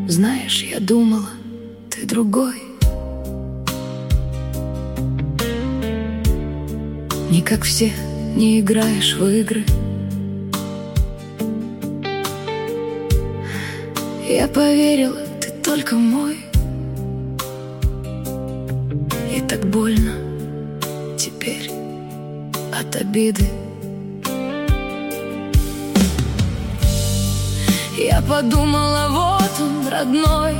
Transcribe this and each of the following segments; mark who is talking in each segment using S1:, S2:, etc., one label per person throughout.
S1: Знаешь, я думала, ты другой. Не как все, не играешь в игры. Я поверила, ты только мой. И так больно теперь от обиды. Я подумала, вот он, родной,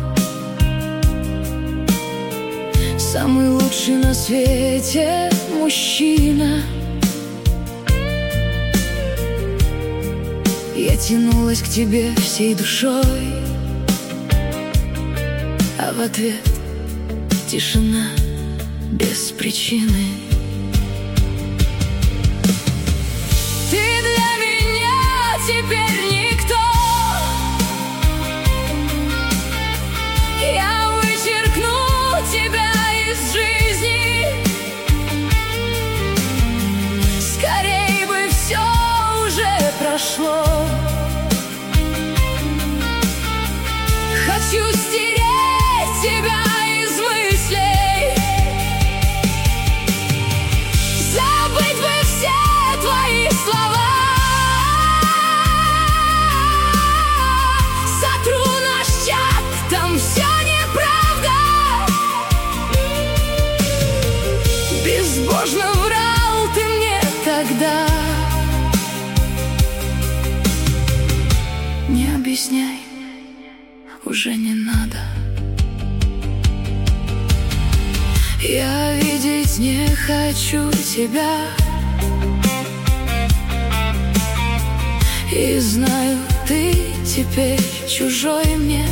S1: самый лучший на свете мужчина. Я тянулась к тебе всей душой, а в ответ тишина без причины. Ты для меня теперь никто. Я вычеркну тебя из жизни. Скорей бы все уже прошло. Хочу стереть тебя из мыслей, забыть бы все твои слова. Сотру наш чат, там все неправда. Безбожно врал ты мне тогда. Не объясняй, уже не надо. Я видеть не хочу тебя. И знаю, ты теперь чужой мне.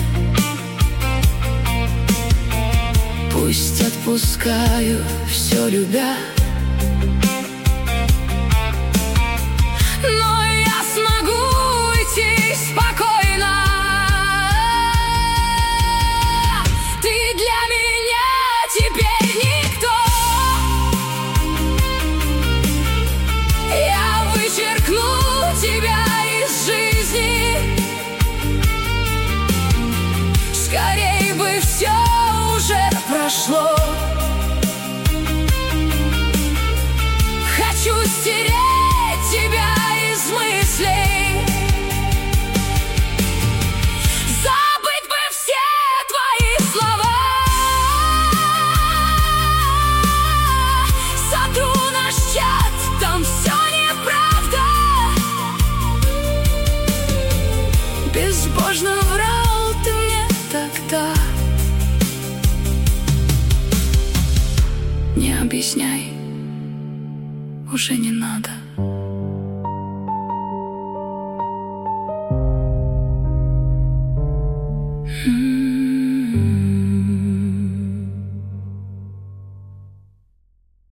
S1: Пусть отпускаю все, любя. Но я смогу уйти спокойно. Скорей бы все уже прошло. Хочу стереть тебя из мыслей, забыть бы все твои слова. Сотру наш чат, там все неправда. Безбожно врал ты мне тогда. Не объясняй, уже не надо.